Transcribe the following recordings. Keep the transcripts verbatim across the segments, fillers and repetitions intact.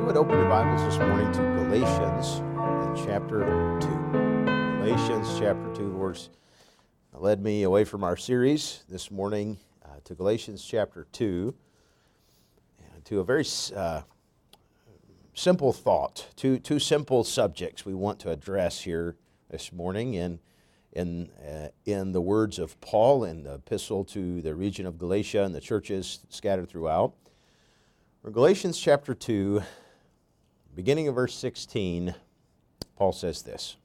would open your Bibles this morning to Galatians in chapter two. Galatians chapter two, the Lord's led me away from our series this morning uh, to Galatians chapter two, and to a very uh, simple thought, two, two simple subjects we want to address here this morning in, in, uh, in the words of Paul in the epistle to the region of Galatia and the churches scattered throughout. For Galatians chapter two, beginning of verse sixteen, Paul says this: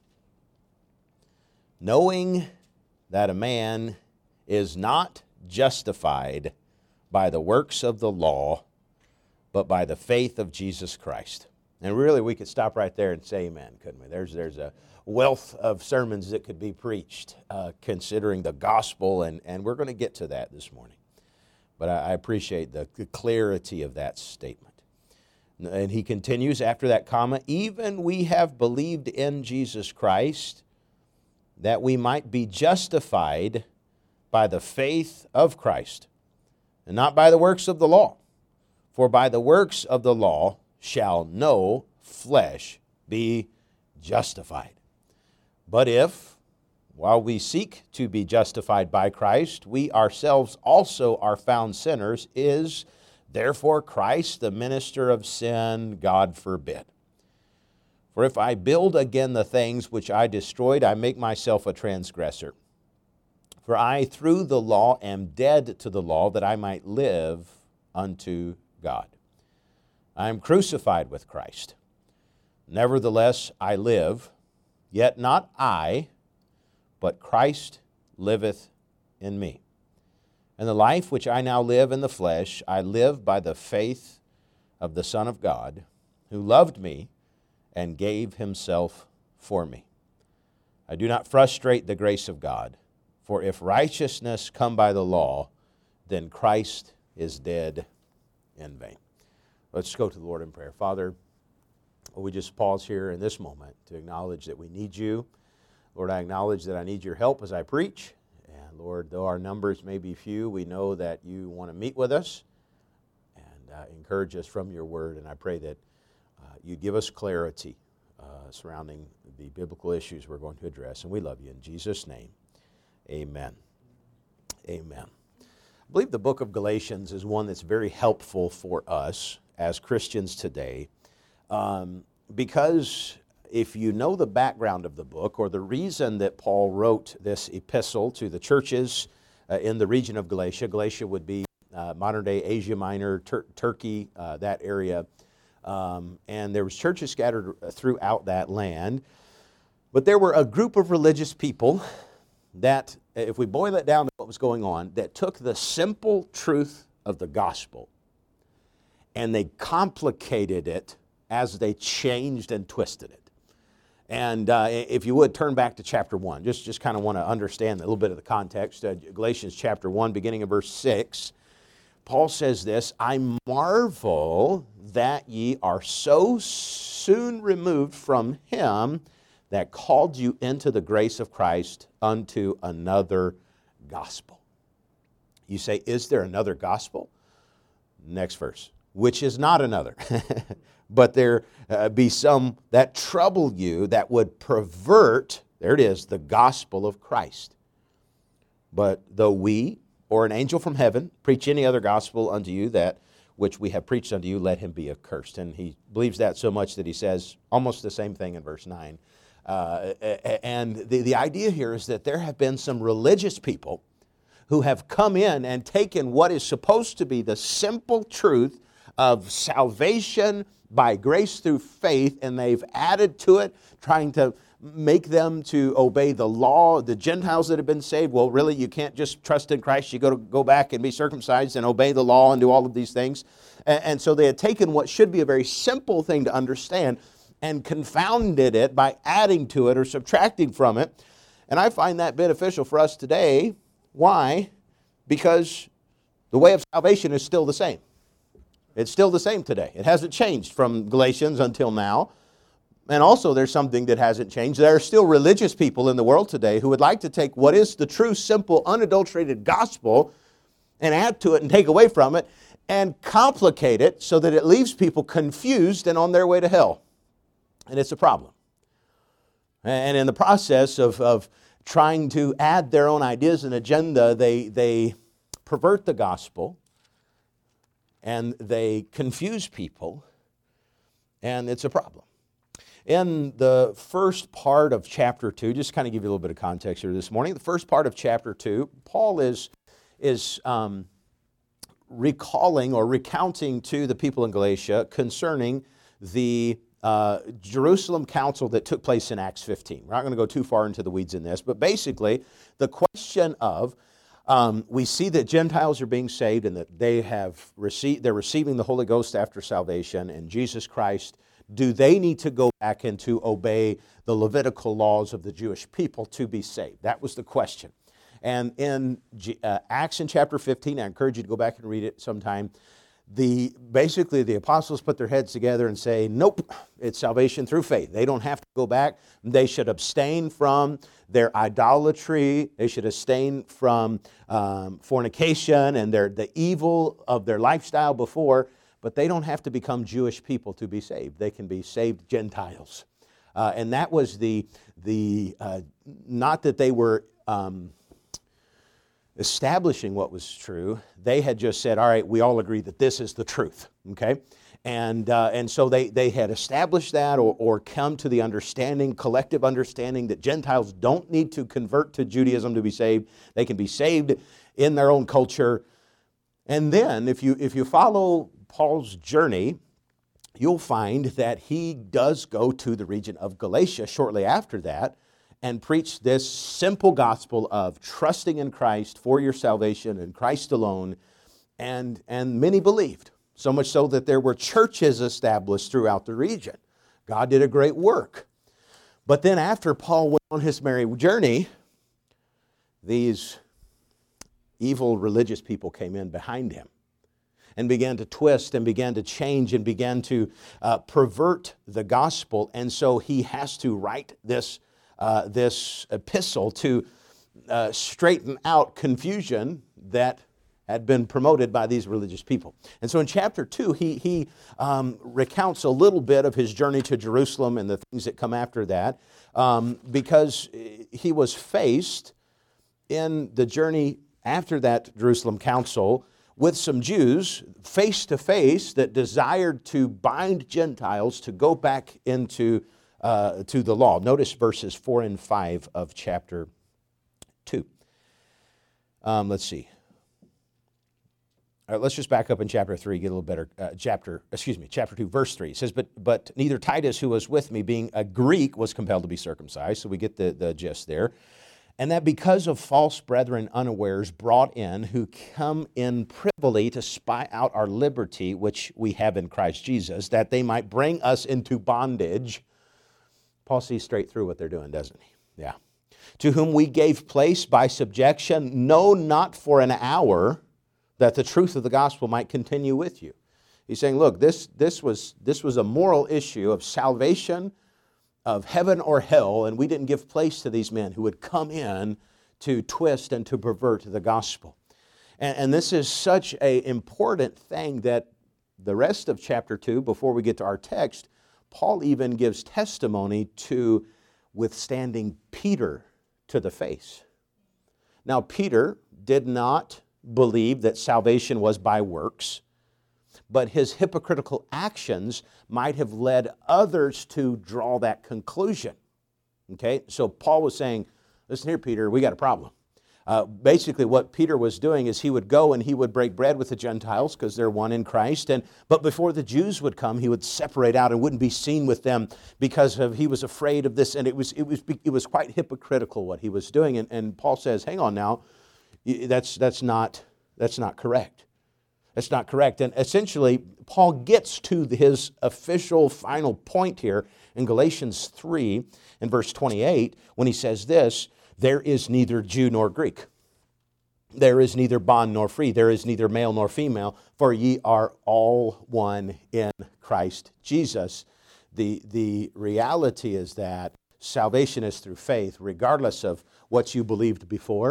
knowing that a man is not justified by the works of the law, but by the faith of Jesus Christ. And really, we could stop right there and say amen, couldn't we? There's, there's a wealth of sermons that could be preached uh, considering the gospel, and, and we're going to get to that this morning. But I, I appreciate the, the clarity of that statement. And he continues after that comma, even we have believed in Jesus Christ, that we might be justified by the faith of Christ, and not by the works of the law. For by the works of the law shall no flesh be justified. But if, while we seek to be justified by Christ, we ourselves also are found sinners, is therefore Christ the minister of sin? God forbid. For if I build again the things which I destroyed, I make myself a transgressor. For I through the law am dead to the law, that I might live unto God. I am crucified with Christ. Nevertheless I live, yet not I, but Christ liveth in me. And the life which I now live in the flesh, I live by the faith of the Son of God, who loved me and gave himself for me. I do not frustrate the grace of God, for if righteousness come by the law, then Christ is dead in vain. Let's go to the Lord in prayer. Father, we just pause here in this moment to acknowledge that we need you. Lord, I acknowledge that I need your help as I preach. And Lord, though our numbers may be few, we know that you want to meet with us and uh, encourage us from your word. And I pray that uh, you give us clarity uh, surrounding the biblical issues we're going to address. And we love you in Jesus' name. Amen. Amen. I believe the book of Galatians is one that's very helpful for us as Christians today, um, because if you know the background of the book, or the reason that Paul wrote this epistle to the churches uh, in the region of Galatia, Galatia would be uh, modern-day Asia Minor, Tur- Turkey, uh, that area, um, and there was churches scattered throughout that land, but there were a group of religious people that, if we boil it down to what was going on, that took the simple truth of the gospel and they complicated it as they changed and twisted it. And uh, if you would, turn back to chapter one. Just, just kind of want to understand a little bit of the context. Uh, Galatians chapter one, beginning of verse six, Paul says this: I marvel that ye are so soon removed from him that called you into the grace of Christ unto another gospel. You say, is there another gospel? Next verse. Which is not another. But there uh, be some that trouble you, that would pervert, there it is, the gospel of Christ. But though we, or an angel from heaven, preach any other gospel unto you, that which we have preached unto you, let him be accursed. And he believes that so much that he says almost the same thing in verse nine. Uh, and the, the idea here is that there have been some religious people who have come in and taken what is supposed to be the simple truth of salvation by grace through faith, and they've added to it, trying to make them to obey the law. The Gentiles that have been saved, well, really, you can't just trust in Christ. You got to go back and be circumcised and obey the law and do all of these things. And, and so they had taken what should be a very simple thing to understand and confounded it by adding to it or subtracting from it. And I find that beneficial for us today. Why? Because the way of salvation is still the same. It's still the same today. It hasn't changed from Galatians until now. And also there's something that hasn't changed. There are still religious people in the world today who would like to take what is the true, simple, unadulterated gospel and add to it and take away from it and complicate it so that it leaves people confused and on their way to hell. And it's a problem. And in the process of, of trying to add their own ideas and agenda, they, they pervert the gospel and they confuse people, and it's a problem. In the first part of chapter two, just kind of give you a little bit of context here this morning. The first part of chapter two, Paul is, is um, recalling or recounting to the people in Galatia concerning the uh, Jerusalem council that took place in Acts fifteen. We're not going to go too far into the weeds in this, but basically the question of Um, we see that Gentiles are being saved and that they have received, they're receiving the Holy Ghost after salvation and Jesus Christ. Do they need to go back and to obey the Levitical laws of the Jewish people to be saved? That was the question. And in uh, Acts in chapter fifteen, I encourage you to go back and read it sometime. The, basically, the apostles put their heads together and say, nope, it's salvation through faith. They don't have to go back. They should abstain from their idolatry. They should abstain from um, fornication and their, the evil of their lifestyle before, but they don't have to become Jewish people to be saved. They can be saved Gentiles. Uh, and that was the, the uh, not that they were Um, establishing what was true. They had just said, all right, we all agree that this is the truth, okay? And uh, and so they, they had established that or, or come to the understanding, collective understanding that Gentiles don't need to convert to Judaism to be saved. They can be saved in their own culture. And then if you, if you follow Paul's journey, you'll find that he does go to the region of Galatia shortly after that and preach this simple gospel of trusting in Christ for your salvation and Christ alone. And, and many believed, so much so that there were churches established throughout the region. God did a great work. But then after Paul went on his merry journey, these evil religious people came in behind him and began to twist and began to change and began to uh, pervert the gospel. And so he has to write this Uh, this epistle to uh, straighten out confusion that had been promoted by these religious people. And so in chapter two, he, he um, recounts a little bit of his journey to Jerusalem and the things that come after that, um, because he was faced in the journey after that Jerusalem council with some Jews face to face that desired to bind Gentiles to go back into Uh, to the law. Notice verses four and five of chapter two. Um, let's see. All right, let's just back up in chapter three, get a little better. Uh, chapter, excuse me, chapter two, verse three. It says, but, but neither Titus, who was with me, being a Greek, was compelled to be circumcised. So we get the, the gist there. And that because of false brethren unawares brought in, who come in privily to spy out our liberty, which we have in Christ Jesus, that they might bring us into bondage. Paul sees straight through what they're doing, doesn't he? Yeah. To whom we gave place by subjection, no, not for an hour, that the truth of the gospel might continue with you. He's saying, look, this, this, was, this was a moral issue of salvation, of heaven or hell, and we didn't give place to these men who would come in to twist and to pervert the gospel. And, and this is such an important thing that the rest of chapter two, before we get to our text, Paul even gives testimony to withstanding Peter to the face. Now, Peter did not believe that salvation was by works, but his hypocritical actions might have led others to draw that conclusion. Okay, so Paul was saying, listen here, Peter, we got a problem. Uh, basically, what Peter was doing is he would go and he would break bread with the Gentiles because they're one in Christ. And but before the Jews would come, he would separate out and wouldn't be seen with them because of he was afraid of this. And it was it was it was quite hypocritical what he was doing. And, and Paul says, "Hang on now, that's that's not that's not correct. That's not correct." And essentially, Paul gets to his official final point here in Galatians three and verse twenty-eight when he says this. There is neither Jew nor Greek. There is neither bond nor free. There is neither male nor female, for ye are all one in Christ Jesus. The, the reality is that salvation is through faith, regardless of what you believed before,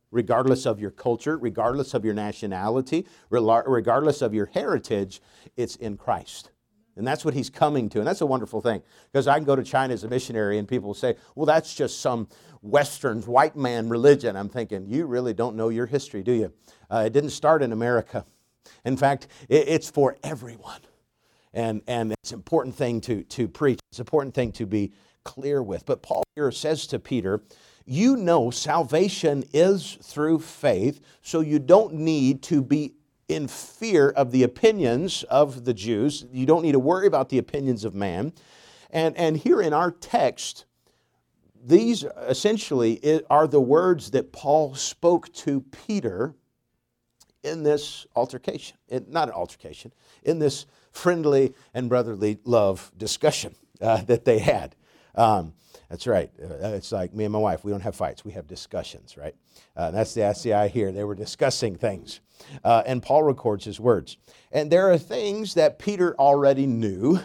regardless of your culture, regardless of your nationality, regardless of your heritage, it's in Christ. And that's what he's coming to. And that's a wonderful thing. Because I can go to China as a missionary and people will say, well, that's just some Western white man religion. I'm thinking, you really don't know your history, do you? Uh, it didn't start in America. In fact, it, it's for everyone. And, and it's an important thing to, to preach. It's an important thing to be clear with. But Paul here says to Peter, you know salvation is through faith, so you don't need to be in fear of the opinions of the Jews. You don't need to worry about the opinions of man. And, and here in our text, these essentially are the words that Paul spoke to Peter in this altercation. Not an altercation, in this friendly and brotherly love discussion uh, that they had. Um, that's right. Uh, it's like me and my wife. We don't have fights. We have discussions, right? Uh, that's the S C I here. They were discussing things. Uh, and Paul records his words. And there are things that Peter already knew,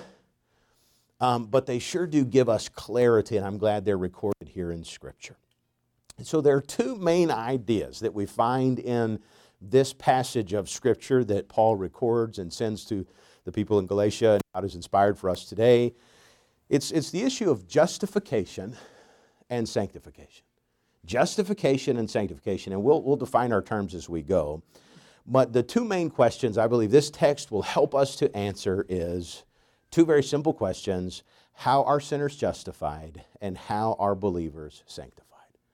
um, but they sure do give us clarity, and I'm glad they're recorded here in Scripture. And so there are two main ideas that we find in this passage of Scripture that Paul records and sends to the people in Galatia, and God has inspired for us today. It's, it's the issue of justification and sanctification. Justification and sanctification, and we'll, we'll define our terms as we go. But the two main questions I believe this text will help us to answer is two very simple questions. How are sinners justified, and how are believers sanctified?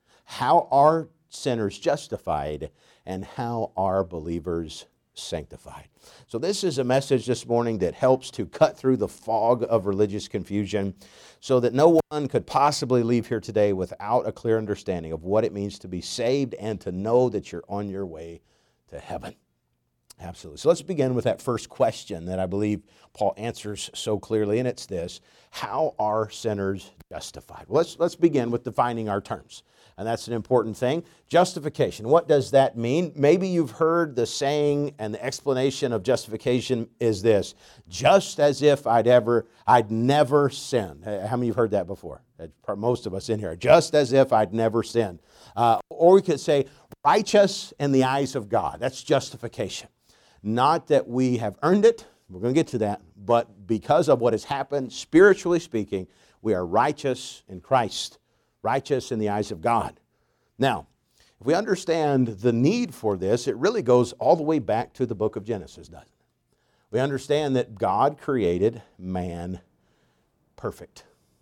How are sinners justified, and how are believers sanctified? So this is a message this morning that helps to cut through the fog of religious confusion so that no one could possibly leave here today without a clear understanding of what it means to be saved and to know that you're on your way to heaven. Absolutely. So let's begin with that first question that I believe Paul answers so clearly, and it's this: how are sinners justified? Well, let's, let's begin with defining our terms. And that's an important thing. Justification. What does that mean? Maybe you've heard the saying, and the explanation of justification is this: just as if I'd ever, I'd never sinned. How many of you have heard that before? Most of us in here. Just as if I'd never sinned. Uh, or we could say righteous in the eyes of God. That's justification. Not that we have earned it. We're going to get to that. But because of what has happened, spiritually speaking, we are righteous in Christ. Righteous in the eyes of God. Now, if we understand the need for this, it really goes all the way back to the book of Genesis, doesn't it? We understand that God created man perfect.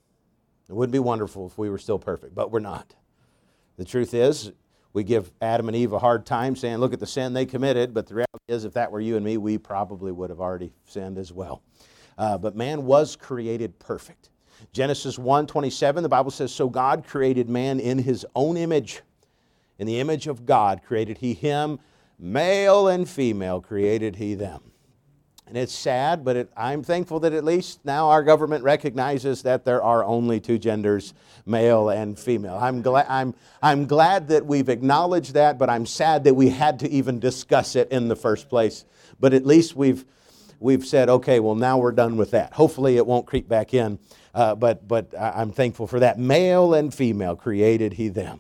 It wouldn't be wonderful if we were still perfect, but we're not. The truth is, we give Adam and Eve a hard time saying, look at the sin they committed, but the reality is, if that were you and me, we probably would have already sinned as well. Uh, but man was created perfect. Genesis one twenty-seven, the Bible says, so God created man in his own image. In the image of God created he him, male and female created he them. And it's sad, but it, I'm thankful that at least now our government recognizes that there are only two genders, male and female. I'm glad, I'm, I'm glad that we've acknowledged that, but I'm sad that we had to even discuss it in the first place. But at least we've, we've said, okay, well, now we're done with that. Hopefully it won't creep back in. Uh, but but I'm thankful for that. Male and female created he them.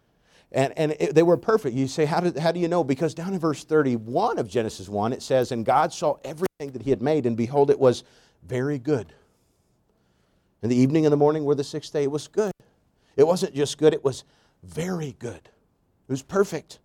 And and it, they were perfect. You say, how, did, how do you know? Because down in verse thirty-one of Genesis one, it says, and God saw everything that he had made, and behold, it was very good. And the evening and the morning were the sixth day. It was good. It wasn't just good, it was very good. It was perfect.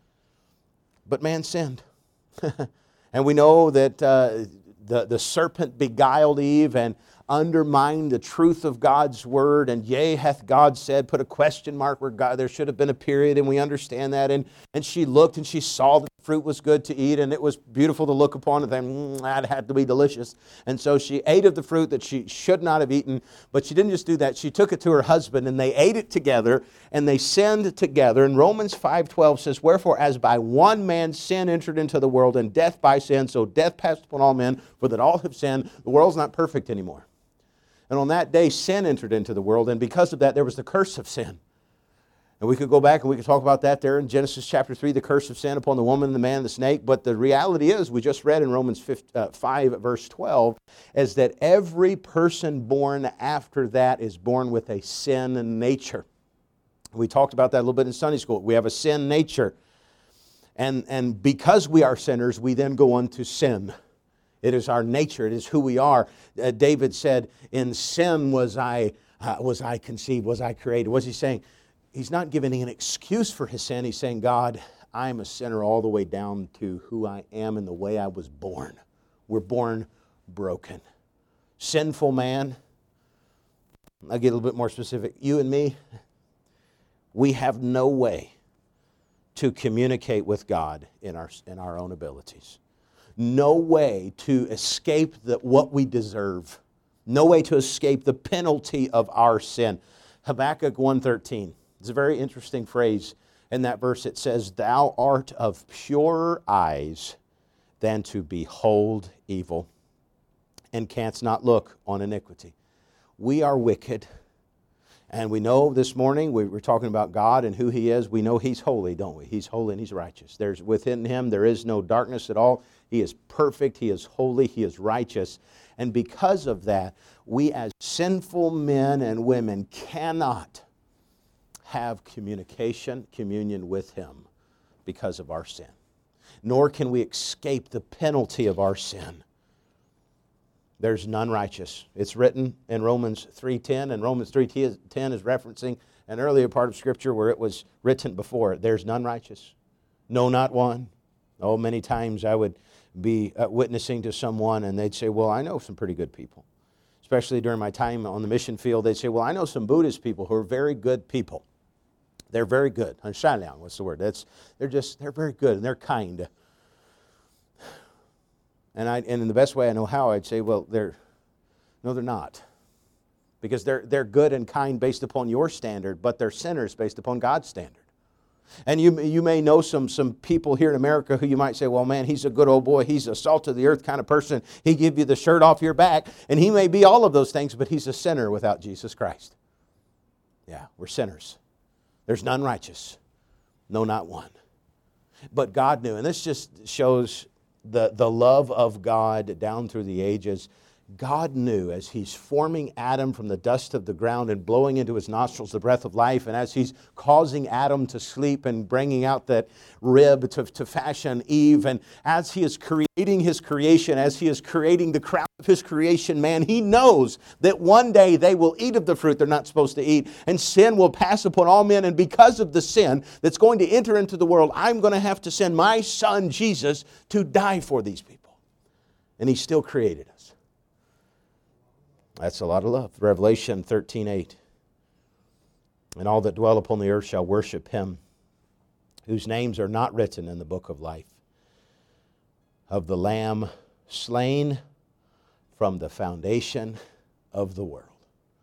But man sinned. And we know that uh, the, the serpent beguiled Eve and undermined the truth of God's word, and yea, hath God said, put a question mark where God, there should have been a period, and we understand that. And, and she looked and she saw that the fruit was good to eat, and it was beautiful to look upon, and then mm, that had to be delicious. And so she ate of the fruit that she should not have eaten, but she didn't just do that. She took it to her husband, and they ate it together, and they sinned together. And Romans five twelve says, wherefore as by one man sin entered into the world, and death by sin, so death passed upon all men, for that all have sinned. The world's not perfect anymore. And on that day, sin entered into the world, and because of that, there was the curse of sin. And we could go back and we could talk about that there in Genesis chapter three, the curse of sin upon the woman, the man, and the snake. But the reality is, we just read in Romans five, verse twelve, is that every person born after that is born with a sin nature. We talked about that a little bit in Sunday school. We have a sin nature. And, and because we are sinners, we then go on to sin. It is our nature. It is who we are. Uh, David said, in sin was I, uh, was I conceived, was I created. What's he saying? He's not giving an excuse for his sin. He's saying, God, I'm a sinner all the way down to who I am and the way I was born. We're born broken. Sinful man. I'll get a little bit more specific. You and me, we have no way to communicate with God in our, in our own abilities. No way to escape the, what we deserve. No way to escape the penalty of our sin. Habakkuk one thirteen. It's a very interesting phrase. In that verse it says, thou art of purer eyes than to behold evil, and canst not look on iniquity. We are wicked. And we know this morning, we were talking about God and who He is. We know He's holy, don't we? He's holy and He's righteous. There's within Him, there is no darkness at all. He is perfect, He is holy, He is righteous. And because of that, we as sinful men and women cannot have communication, communion with Him because of our sin. Nor can we escape the penalty of our sin. There's none righteous. It's written in Romans three ten, and Romans three ten is referencing an earlier part of Scripture where it was written before. There's none righteous. No, not one. Oh, many times I would be uh, witnessing to someone and they'd say, well, I know some pretty good people. Especially during my time on the mission field, they'd say, well, I know some Buddhist people who are very good people. They're very good. Shaliang, what's the word? That's, they're just, they're very good and they're kind. And I, and in the best way I know how, I'd say, well, they're, no, they're not. Because they're, they're good and kind based upon your standard, but they're sinners based upon God's standard. And you, you may know some, some people here in America who you might say, well, man, he's a good old boy. He's a salt of the earth kind of person. He give you the shirt off your back. And he may be all of those things, but he's a sinner without Jesus Christ. Yeah, we're sinners. There's none righteous. No, not one. But God knew. And this just shows the, the love of God down through the ages. God knew as He's forming Adam from the dust of the ground and blowing into his nostrils the breath of life, and as He's causing Adam to sleep and bringing out that rib to, to fashion Eve, and as He is creating His creation, as He is creating the crown of His creation, man, He knows that one day they will eat of the fruit they're not supposed to eat, and sin will pass upon all men, and because of the sin that's going to enter into the world, I'm going to have to send my Son, Jesus, to die for these people. And He still created us. That's a lot of love. Revelation thirteen eight. And all that dwell upon the earth shall worship Him, whose names are not written in the book of life, of the Lamb slain from the foundation of the world.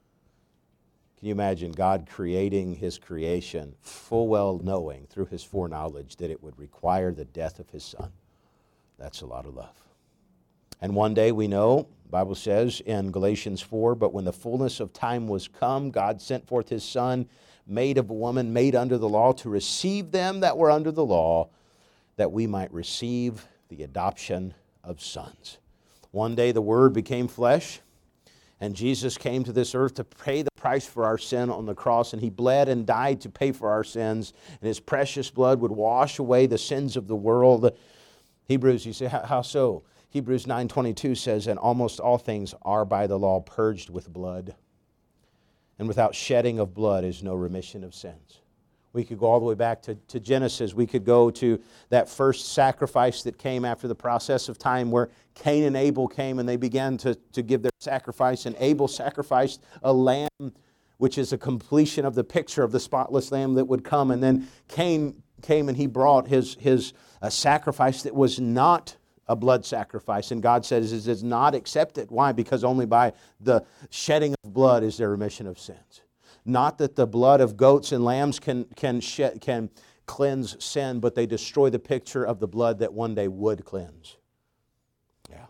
Can you imagine God creating His creation, full well knowing through His foreknowledge that it would require the death of His Son? That's a lot of love. And one day we know, the Bible says in Galatians four, but when the fullness of time was come, God sent forth His Son, made of a woman, made under the law, to receive them that were under the law, that we might receive the adoption of sons. One day the Word became flesh, and Jesus came to this earth to pay the price for our sin on the cross, and He bled and died to pay for our sins, and His precious blood would wash away the sins of the world. Hebrews, you say, how so? Hebrews nine twenty-two says, and almost all things are by the law purged with blood. And without shedding of blood is no remission of sins. We could go all the way back to, to Genesis. We could go to that first sacrifice that came after the process of time where Cain and Abel came and they began to, to give their sacrifice. And Abel sacrificed a lamb, which is a completion of the picture of the spotless lamb that would come. And then Cain came and he brought his, his uh, sacrifice that was not a blood sacrifice, and God says it is not accepted. Why? Because only by the shedding of blood is there remission of sins. Not that the blood of goats and lambs can can shed, can cleanse sin, but they destroy the picture of the blood that one day would cleanse. Yeah.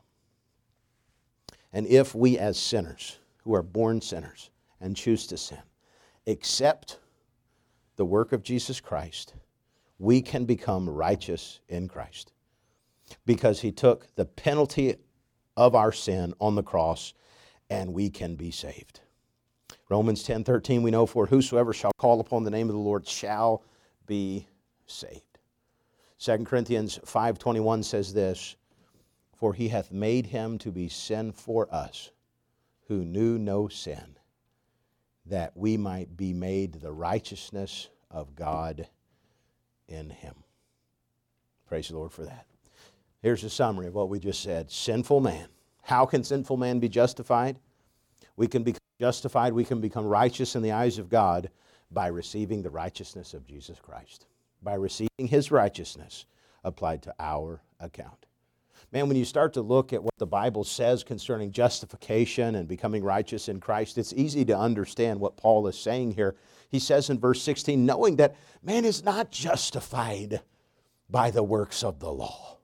And if we as sinners, who are born sinners and choose to sin, accept the work of Jesus Christ, we can become righteous in Christ. Because He took the penalty of our sin on the cross, and we can be saved. Romans ten thirteen, we know, for whosoever shall call upon the name of the Lord shall be saved. Second Corinthians five twenty-one says this, for he hath made him to be sin for us, who knew no sin, that we might be made the righteousness of God in him. Praise the Lord for that. Here's a summary of what we just said. Sinful man. How can sinful man be justified? We can become justified, we can become righteous in the eyes of God by receiving the righteousness of Jesus Christ. By receiving his righteousness applied to our account. Man, when you start to look at what the Bible says concerning justification and becoming righteous in Christ, it's easy to understand what Paul is saying here. He says in verse sixteen, knowing that man is not justified by the works of the law,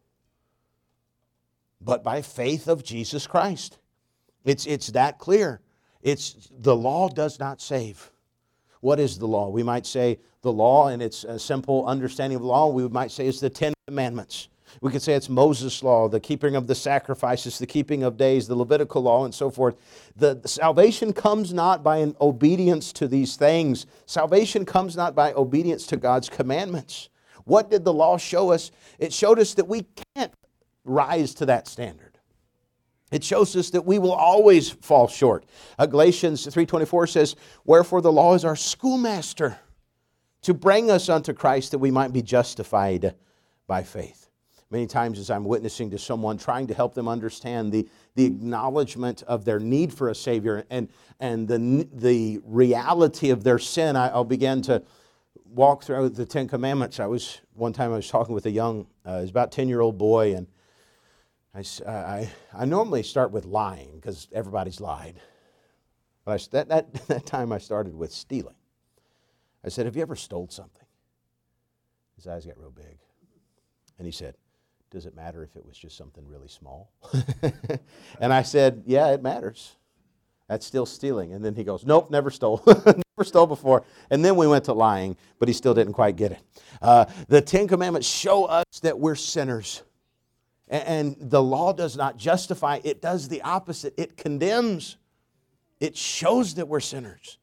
but by faith of Jesus Christ. It's, it's that clear. It's, the law does not save. What is the law? We might say the law, and it's a simple understanding of the law, we might say it's the Ten Commandments. We could say it's Moses' law, the keeping of the sacrifices, the keeping of days, the Levitical law, and so forth. The, the salvation comes not by an obedience to these things. Salvation comes not by obedience to God's commandments. What did the law show us? It showed us that we can't rise to that standard. It shows us that we will always fall short. Uh, Galatians three twenty-four says, wherefore the law is our schoolmaster, to bring us unto Christ that we might be justified by faith. Many times as I'm witnessing to someone, trying to help them understand the, the acknowledgement of their need for a Savior and, and the, the reality of their sin, I, I'll begin to walk through the Ten Commandments. I was, one time I was talking with a young, uh, he was about ten-year-old boy, and I, I, I normally start with lying because everybody's lied. But I, that, that, that time I started with stealing. I said, have you ever stole something? His eyes got real big. And he said, does it matter if it was just something really small? And I said, yeah, it matters. That's still stealing. And then he goes, nope, never stole. Never stole before. And then we went to lying, but he still didn't quite get it. Uh, the Ten Commandments show us that we're sinners. And the law does not justify, it does the opposite. It condemns. It shows that we're sinners.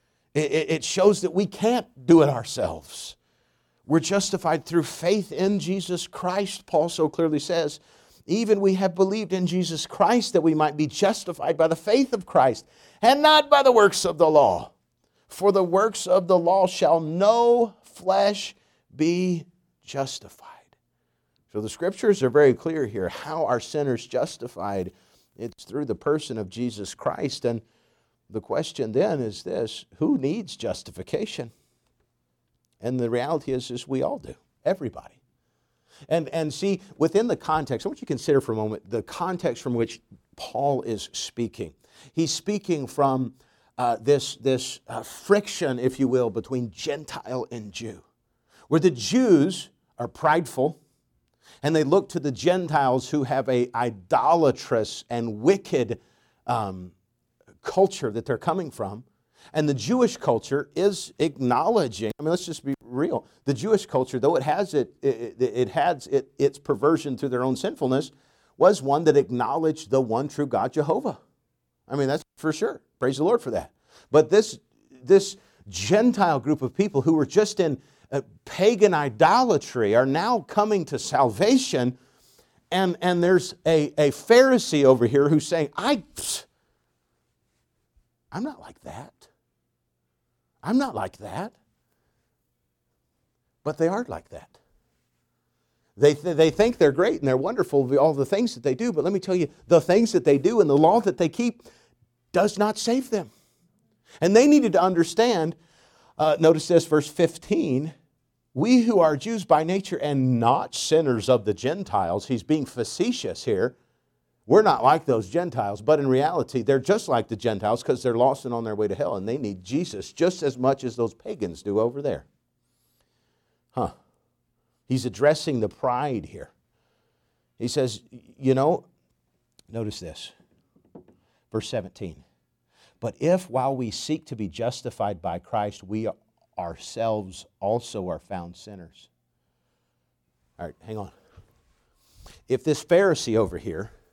It shows that we can't do it ourselves. We're justified through faith in Jesus Christ, Paul so clearly says. Even we have believed in Jesus Christ that we might be justified by the faith of Christ, and not by the works of the law. For the works of the law shall no flesh be justified. So the Scriptures are very clear here. How are sinners justified? It's through the person of Jesus Christ. And the question then is this, who needs justification? And the reality is, is we all do. Everybody. And, and see, within the context, I want you to consider for a moment the context from which Paul is speaking. He's speaking from uh, this, this uh, friction, if you will, between Gentile and Jew, where the Jews are prideful, and they look to the Gentiles who have a idolatrous and wicked um, culture that they're coming from. And the Jewish culture is acknowledging, I mean, let's just be real. The Jewish culture, though it has it, it, it has it, its perversion through their own sinfulness, was one that acknowledged the one true God, Jehovah. I mean, that's for sure. Praise the Lord for that. But this, this Gentile group of people who were just in Uh, pagan idolatry are now coming to salvation, and, and there's a, a Pharisee over here who's saying, I, pfft, I'm not like that. I'm not like that. But they aren't like that. They, th- they think they're great and they're wonderful, all the things that they do, but let me tell you, the things that they do and the law that they keep does not save them. And they needed to understand, uh, notice this, verse fifteen, we who are Jews by nature and not sinners of the Gentiles, he's being facetious here. We're not like those Gentiles, but in reality, they're just like the Gentiles because they're lost and on their way to hell, and they need Jesus just as much as those pagans do over there. Huh. He's addressing the pride here. He says, you know, notice this, verse seventeen. But if while we seek to be justified by Christ, we ourselves also are found sinners. All right, hang on. If this Pharisee over here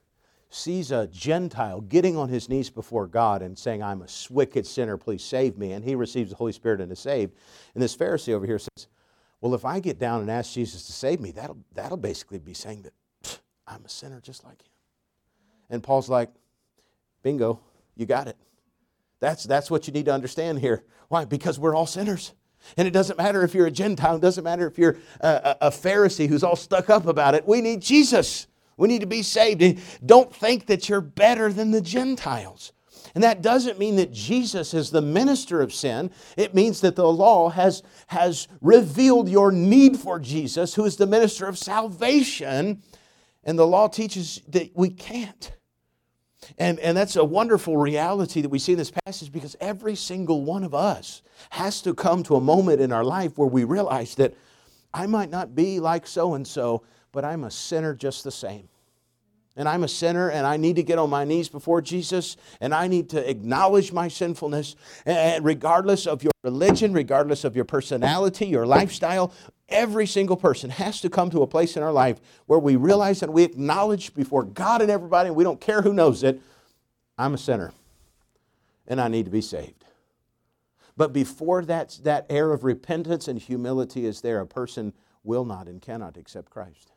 sees a Gentile getting on his knees before God and saying, I'm a wicked sinner, please save me, and he receives the Holy Spirit and is saved. And this Pharisee over here says, well, if I get down and ask Jesus to save me, that'll, that'll basically be saying that I'm a sinner just like him. And Paul's like, bingo, you got it. That's, that's what you need to understand here. Why? Because we're all sinners. And it doesn't matter if you're a Gentile. It doesn't matter if you're a, a, a Pharisee who's all stuck up about it. We need Jesus. We need to be saved. And don't think that you're better than the Gentiles. And that doesn't mean that Jesus is the minister of sin. It means that the law has, has revealed your need for Jesus, who is the minister of salvation. And the law teaches that we can't. And, and that's a wonderful reality that we see in this passage, because every single one of us has to come to a moment in our life where we realize that I might not be like so-and-so, but I'm a sinner just the same. And I'm a sinner, and I need to get on my knees before Jesus, and I need to acknowledge my sinfulness. And regardless of your religion, regardless of your personality, your lifestyle, every single person has to come to a place in our life where we realize and we acknowledge before God and everybody, and we don't care who knows it, I'm a sinner, and I need to be saved. But before that, that air of repentance and humility is there, a person will not and cannot accept Christ.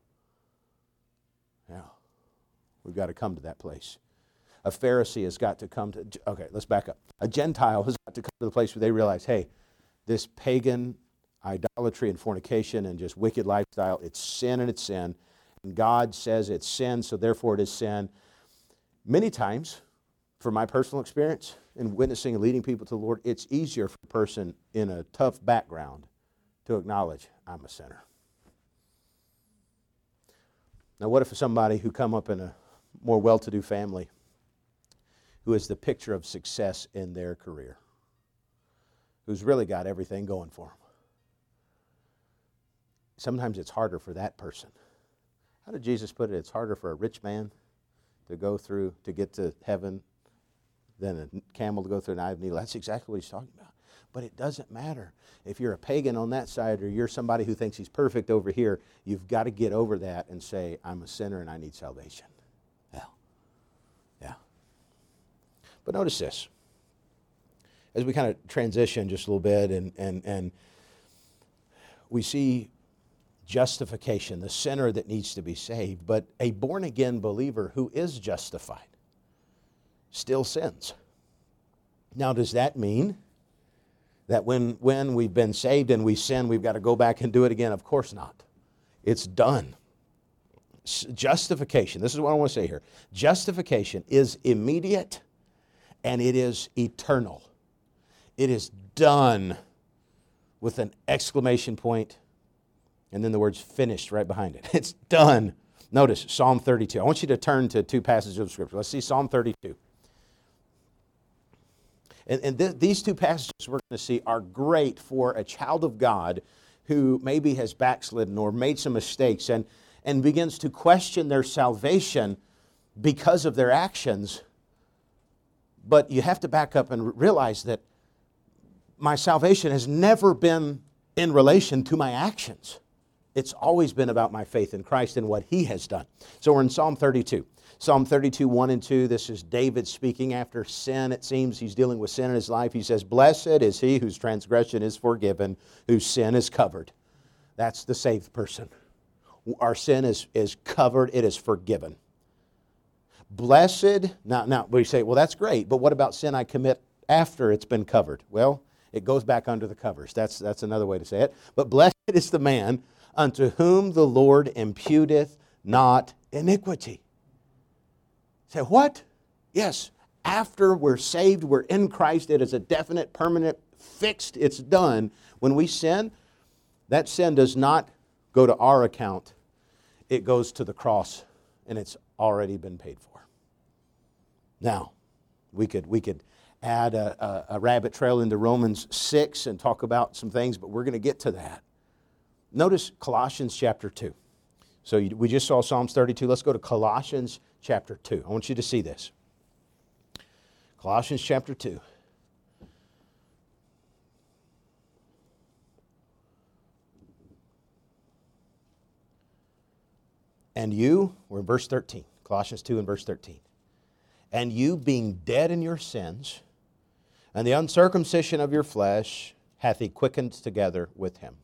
Yeah. We've got to come to that place. A Pharisee has got to come to, okay, let's back up. A Gentile has got to come to the place where they realize, hey, this pagan idolatry and fornication and just wicked lifestyle, it's sin and it's sin. And God says it's sin, so therefore it is sin. Many times, from my personal experience in witnessing and leading people to the Lord, it's easier for a person in a tough background to acknowledge, I'm a sinner. Now, what if somebody who come up in a more well-to-do family who is the picture of success in their career, who's really got everything going for them? Sometimes it's harder for that person. How did Jesus put it? It's harder for a rich man to go through, to get to heaven, than a camel to go through an eye of a needle. That's exactly what he's talking about. But it doesn't matter. If you're a pagan on that side or you're somebody who thinks he's perfect over here, you've got to get over that and say, I'm a sinner and I need salvation. Yeah. Yeah. But notice this. As we kind of transition just a little bit and, and, and we see justification, the sinner that needs to be saved, but a born-again believer who is justified still sins. Now, does that mean that when, when we've been saved and we sin, we've got to go back and do it again? Of course not. It's done. Justification, this is what I want to say here. Justification is immediate and it is eternal. It is done with an exclamation point and then the words finished right behind it. It's done. Notice Psalm thirty-two. I want you to turn to two passages of Scripture. Let's see Psalm thirty-two. And, and th- these two passages we're going to see are great for a child of God who maybe has backslidden or made some mistakes and, and begins to question their salvation because of their actions. But you have to back up and realize that my salvation has never been in relation to my actions. It's always been about my faith in Christ and what He has done. So we're in Psalm thirty-two. Psalm thirty-two, one and two, this is David speaking after sin. It seems he's dealing with sin in his life. He says, blessed is he whose transgression is forgiven, whose sin is covered. That's the saved person. Our sin is, is covered, it is forgiven. Blessed, now, now we say, well, that's great, but what about sin I commit after it's been covered? Well, it goes back under the covers. That's, that's another way to say it. But blessed is the man unto whom the Lord imputeth not iniquity. Say, what? Yes, after we're saved, we're in Christ, it is a definite, permanent, fixed, it's done. When we sin, that sin does not go to our account. It goes to the cross, and it's already been paid for. Now, we could, we could add a, a, a rabbit trail into Romans six and talk about some things, but we're going to get to that. Notice Colossians chapter two. So you, we just saw Psalms thirty-two. Let's go to Colossians chapter two. I want you to see this. Colossians chapter two. And you, we're in verse thirteen. Colossians two and verse thirteen. And you being dead in your sins, and the uncircumcision of your flesh, hath he quickened together with him,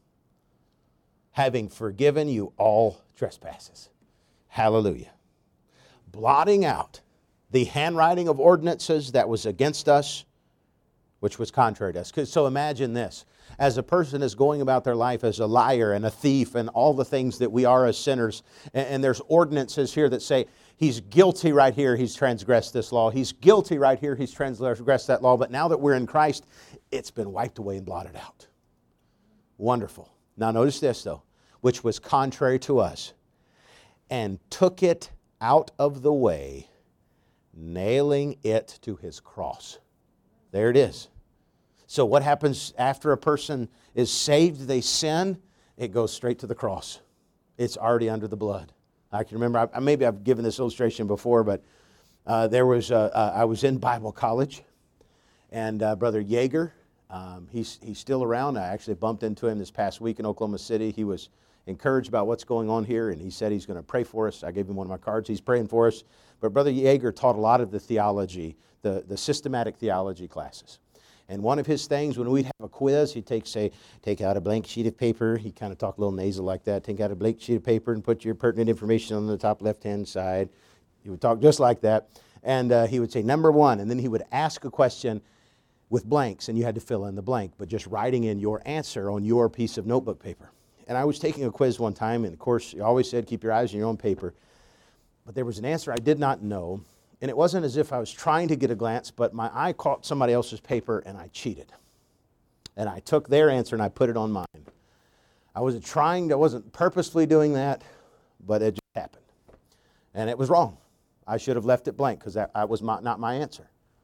having forgiven you all trespasses. Hallelujah. Blotting out the handwriting of ordinances that was against us, which was contrary to us. So imagine this. As a person is going about their life as a liar and a thief and all the things that we are as sinners, and, and there's ordinances here that say, he's guilty right here, he's transgressed this law. He's guilty right here, he's transgressed that law. But now that we're in Christ, it's been wiped away and blotted out. Wonderful. Now notice this though, which was contrary to us, and took it out of the way, nailing it to his cross. There it is. So what happens after a person is saved, they sin, it goes straight to the cross. It's already under the blood. I can remember, I, maybe I've given this illustration before, but uh, there was, a, uh, I was in Bible college, and uh, Brother Yeager, um, he's, he's still around. I actually bumped into him this past week in Oklahoma City. He was encouraged about what's going on here, and he said he's going to pray for us. I gave him one of my cards. He's praying for us. But Brother Yeager taught a lot of the theology, the, the systematic theology classes. And one of his things, when we'd have a quiz, he'd take, say, take out a blank sheet of paper. He kind of talked a little nasal like that. Take out a blank sheet of paper and put your pertinent information on the top left-hand side. He would talk just like that. And uh, he would say, number one. And then he would ask a question with blanks, and you had to fill in the blank, but just writing in your answer on your piece of notebook paper. And I was taking a quiz one time, and of course, you always said, keep your eyes on your own paper. But there was an answer I did not know. And it wasn't as if I was trying to get a glance, but my eye caught somebody else's paper and I cheated. And I took their answer and I put it on mine. I wasn't trying, I wasn't purposefully doing that, but it just happened. And it was wrong. I should have left it blank because that, that was my, not my answer.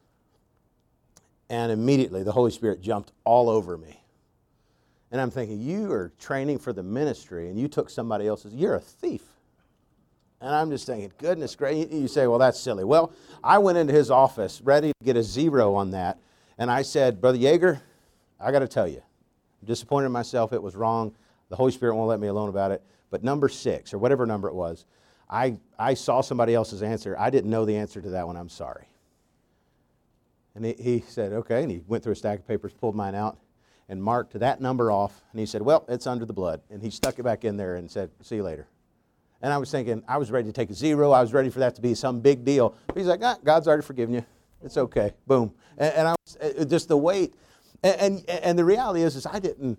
And immediately the Holy Spirit jumped all over me. And I'm thinking, you are training for the ministry and you took somebody else's, you're a thief. And I'm just thinking, goodness gracious. You say, well, that's silly. Well, I went into his office ready to get a zero on that. And I said, Brother Yeager, I got to tell you, I'm disappointed in myself. It was wrong. The Holy Spirit won't let me alone about it. But number six, or whatever number it was, I, I saw somebody else's answer. I didn't know the answer to that one. I'm sorry. And he, he said, okay. And he went through a stack of papers, pulled mine out, and marked that number off. And he said, well, it's under the blood. And he stuck it back in there and said, see you later. And I was thinking, I was ready to take a zero. I was ready for that to be some big deal. But he's like, ah, God's already forgiven you. It's okay. Boom. And, and I was just the weight. And, and and the reality is, is I didn't.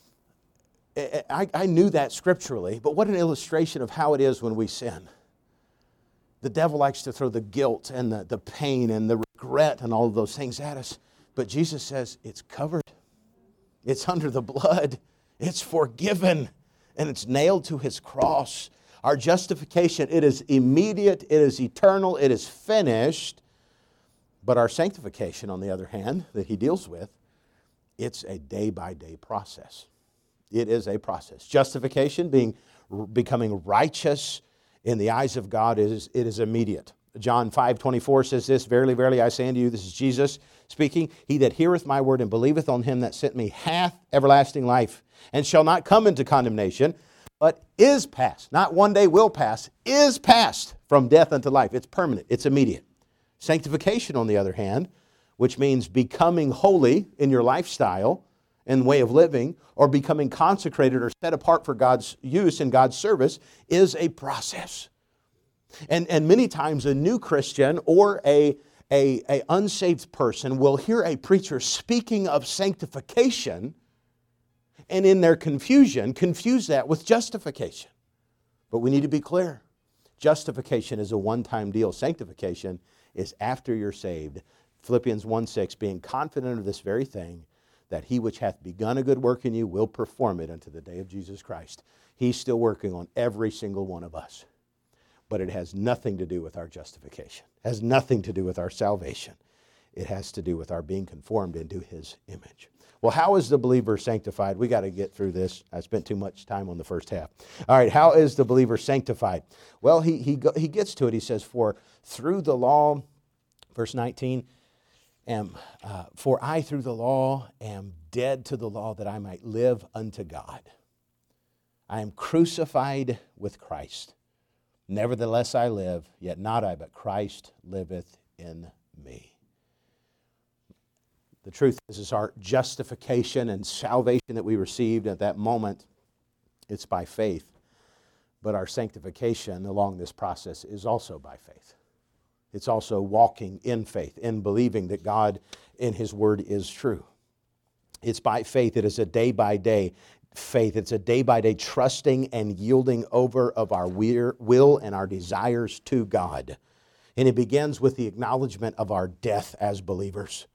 I I knew that scripturally, but what an illustration of how it is when we sin. The devil likes to throw the guilt and the, the pain and the regret and all of those things at us. But Jesus says it's covered. It's under the blood. It's forgiven. And it's nailed to his cross. Our justification, it is immediate, it is eternal, it is finished. But our sanctification, on the other hand, that he deals with, it's a day-by-day process. It is a process. Justification, being becoming righteous in the eyes of God, is it is immediate. John five twenty-four says this, verily, verily, I say unto you, this is Jesus speaking, he that heareth my word and believeth on him that sent me hath everlasting life, and shall not come into condemnation, but is passed, not one day will pass, is passed from death unto life. It's permanent. It's immediate. Sanctification, on the other hand, which means becoming holy in your lifestyle and way of living, or becoming consecrated or set apart for God's use and God's service, is a process. And, and many times a new Christian or a, a, a unsaved person will hear a preacher speaking of sanctification, and in their confusion, confuse that with justification. But we need to be clear. Justification is a one-time deal. Sanctification is after you're saved. Philippians one six, being confident of this very thing, that he which hath begun a good work in you will perform it unto the day of Jesus Christ. He's still working on every single one of us. But it has nothing to do with our justification. It has nothing to do with our salvation. It has to do with our being conformed into his image. Well, how is the believer sanctified? We got to get through this. I spent too much time on the first half. All right, how is the believer sanctified? Well, he he he gets to it. He says, for through the law, verse nineteen, am, uh, for I through the law am dead to the law that I might live unto God. I am crucified with Christ. Nevertheless I live, yet not I, but Christ liveth in me. The truth is, is our justification and salvation that we received at that moment, it's by faith. But our sanctification along this process is also by faith. It's also walking in faith, in believing that God in His Word is true. It's by faith. It is a day-by-day faith. It's a day-by-day trusting and yielding over of our will and our desires to God. And it begins with the acknowledgement of our death as believers.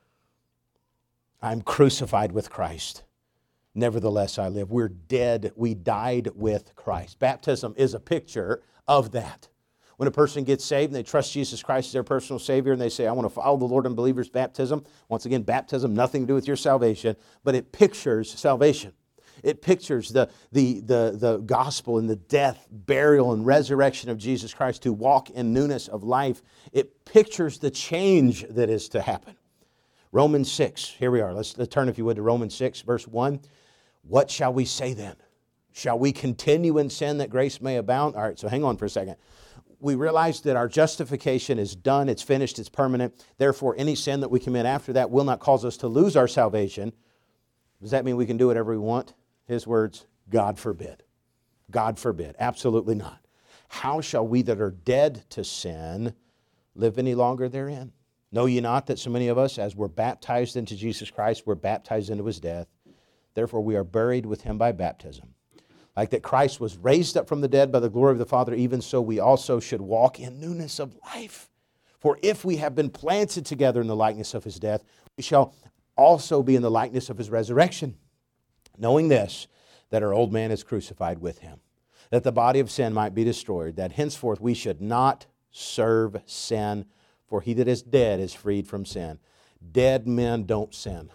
I'm crucified with Christ. Nevertheless I live. We're dead. We died with Christ. Baptism is a picture of that. When a person gets saved and they trust Jesus Christ as their personal Savior and they say, I want to follow the Lord in believer's baptism. Once again, baptism, nothing to do with your salvation, but it pictures salvation. It pictures the, the, the, the gospel and the death, burial, and resurrection of Jesus Christ to walk in newness of life. It pictures the change that is to happen. Romans six, here we are. Let's, let's turn, if you would, to Romans six, verse one. What shall we say then? Shall we continue in sin that grace may abound? All right, so hang on for a second. We realize that our justification is done, it's finished, it's permanent. Therefore, any sin that we commit after that will not cause us to lose our salvation. Does that mean we can do whatever we want? His words, God forbid. God forbid. Absolutely not. How shall we that are dead to sin live any longer therein? Know ye not that so many of us, as we're baptized into Jesus Christ, we're baptized into His death? Therefore, we are buried with Him by baptism. Like that Christ was raised up from the dead by the glory of the Father, even so we also should walk in newness of life. For if we have been planted together in the likeness of His death, we shall also be in the likeness of His resurrection. Knowing this, that our old man is crucified with Him, that the body of sin might be destroyed, that henceforth we should not serve sin, for he that is dead is freed from sin. Dead men don't sin.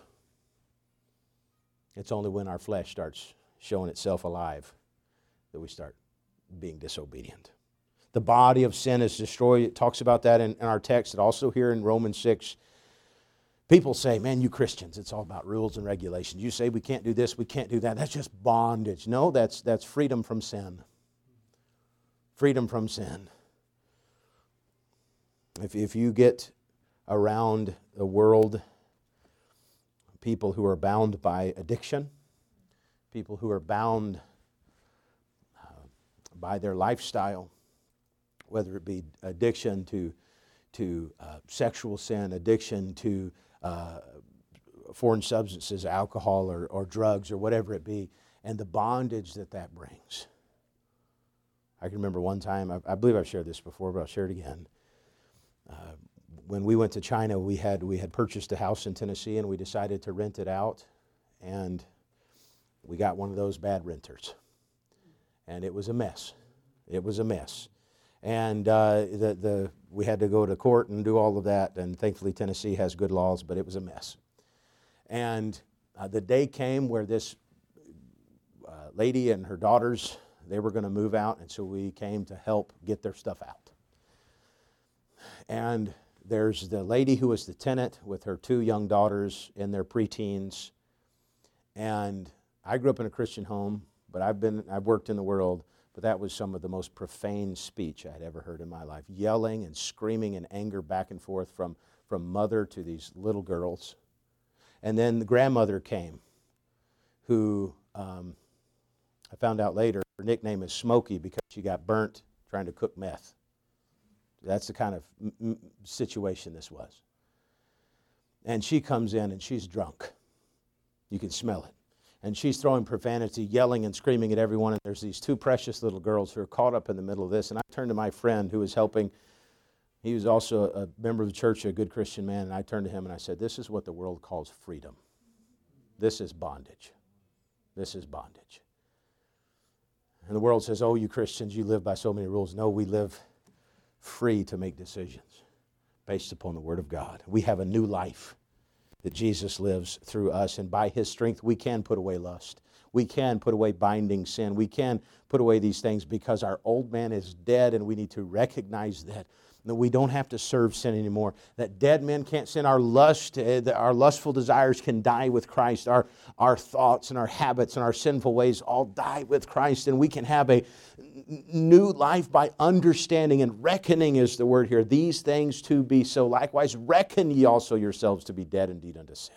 It's only when our flesh starts showing itself alive that we start being disobedient. The body of sin is destroyed. It talks about that in, in our text, and also here in Romans six. People say, man, you Christians, it's all about rules and regulations. You say we can't do this, we can't do that. That's just bondage. No, that's, that's freedom from sin. Freedom from sin. If, if you get around the world, people who are bound by addiction, people who are bound uh, by their lifestyle, whether it be addiction to, to uh, sexual sin, addiction to uh, foreign substances, alcohol or, or drugs or whatever it be, and the bondage that that brings. I can remember one time, I, I believe I've shared this before, but I'll share it again. Uh, when we went to China, we had we had purchased a house in Tennessee, and we decided to rent it out, and we got one of those bad renters, and it was a mess. It was a mess, and uh, the the we had to go to court and do all of that, and thankfully Tennessee has good laws, but it was a mess. And uh, the day came where this uh, lady and her daughters, they were going to move out, and so we came to help get their stuff out. And there's the lady who was the tenant with her two young daughters in their preteens. And I grew up in a Christian home, but I've been I've worked in the world, but that was some of the most profane speech I'd ever heard in my life. Yelling and screaming in anger back and forth from, from mother to these little girls. And then the grandmother came, who um, I found out later, her nickname is Smokey because she got burnt trying to cook meth. That's the kind of m- situation this was. And she comes in and she's drunk. You can smell it. And she's throwing profanity, yelling and screaming at everyone. And there's these two precious little girls who are caught up in the middle of this. And I turned to my friend who was helping. He was also a member of the church, a good Christian man. And I turned to him and I said, this is what the world calls freedom. This is bondage. This is bondage. And the world says, oh, you Christians, you live by so many rules. No, we live free to make decisions based upon the Word of God. We have a new life that Jesus lives through us, and by His strength we can put away lust. We can put away binding sin. We can put away these things because our old man is dead, and we need to recognize that that we don't have to serve sin anymore, that dead men can't sin. Our lust, our lustful desires can die with Christ. Our, our thoughts and our habits and our sinful ways all die with Christ, and we can have a new life by understanding and reckoning is the word here. These things to be so. Likewise, reckon ye also yourselves to be dead indeed unto sin.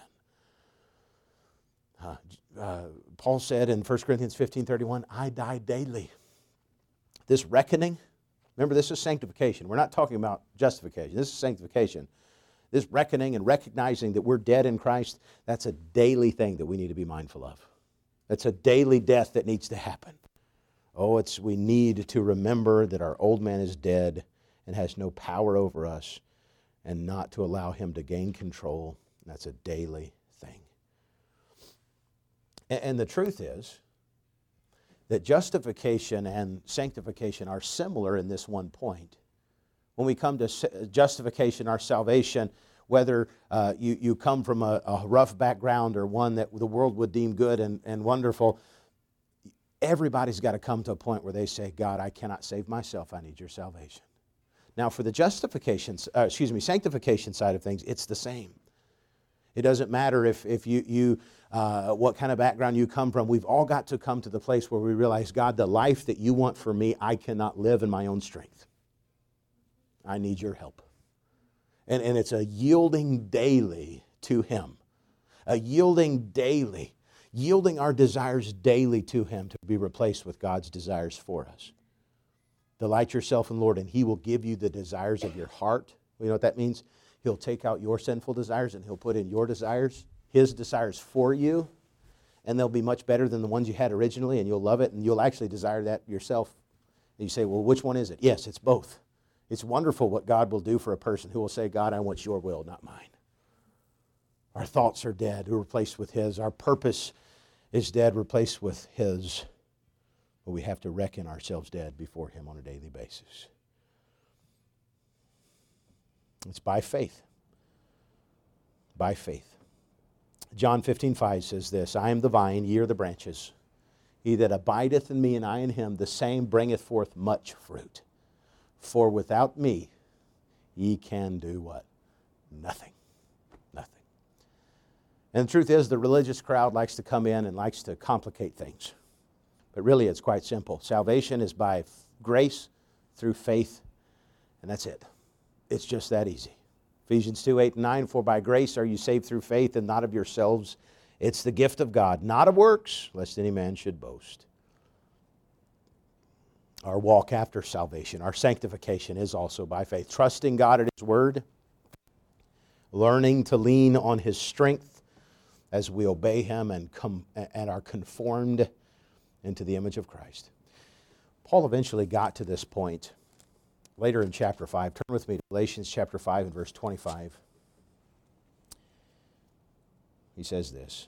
Uh, uh, Paul said in First Corinthians fifteen thirty-one, I die daily. This reckoning, remember, this is sanctification. We're not talking about justification. This is sanctification. This reckoning and recognizing that we're dead in Christ, that's a daily thing that we need to be mindful of. That's a daily death that needs to happen. Oh, it's we need to remember that our old man is dead and has no power over us, and not to allow him to gain control. That's a daily thing. And, and the truth is that justification and sanctification are similar in this one point. When we come to justification, our salvation, whether uh, you, you come from a, a rough background or one that the world would deem good and, and wonderful, everybody's got to come to a point where they say, God, I cannot save myself. I need your salvation. Now, for the justification, uh, excuse me, sanctification side of things, it's the same. It doesn't matter if, if you, you uh, what kind of background you come from. We've all got to come to the place where we realize, God, the life that you want for me, I cannot live in my own strength. I need your help. And, and it's a yielding daily to Him. A yielding daily. Yielding our desires daily to Him to be replaced with God's desires for us. Delight yourself in the Lord, and He will give you the desires of your heart. You know what that means? He'll take out your sinful desires and He'll put in your desires, His desires for you, and they'll be much better than the ones you had originally, and you'll love it, and you'll actually desire that yourself. And you say, well, which one is it? Yes, it's both. It's wonderful what God will do for a person who will say, God, I want your will, not mine. Our thoughts are dead, we're replaced with His. Our purpose is dead, replaced with His. But we have to reckon ourselves dead before Him on a daily basis. It's by faith. By faith. John fifteen five says this, I am the vine, ye are the branches. He that abideth in me and I in him, the same bringeth forth much fruit. For without me, ye can do what? Nothing. Nothing. And the truth is, the religious crowd likes to come in and likes to complicate things. But really, it's quite simple. Salvation is by grace through faith, and that's it. It's just that easy. Ephesians two, eight, and nine, for by grace are you saved through faith, and not of yourselves. It's the gift of God, not of works, lest any man should boast. Our walk after salvation, our sanctification is also by faith. Trusting God at His Word, learning to lean on His strength as we obey Him and, come, and are conformed into the image of Christ. Paul eventually got to this point later in chapter five. Turn with me to Galatians chapter five and verse twenty-five. He says this.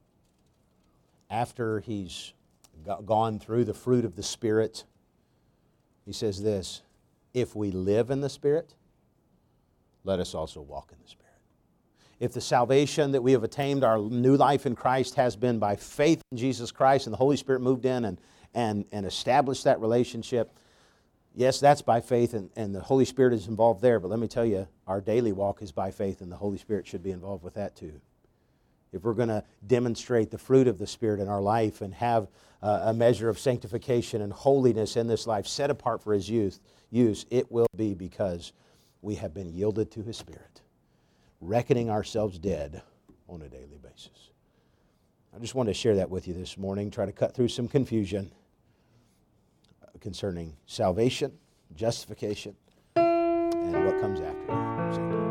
After he's gone through the fruit of the Spirit, he says this, if we live in the Spirit, let us also walk in the Spirit. If the salvation that we have attained, our new life in Christ, has been by faith in Jesus Christ and the Holy Spirit moved in and, and, and established that relationship, yes, that's by faith and, and the Holy Spirit is involved there, but let me tell you, our daily walk is by faith and the Holy Spirit should be involved with that too. If we're going to demonstrate the fruit of the Spirit in our life and have uh, a measure of sanctification and holiness in this life set apart for His use, use, it will be because we have been yielded to His Spirit, reckoning ourselves dead on a daily basis. I just wanted to share that with you this morning, try to cut through some confusion concerning salvation, justification, and what comes after that.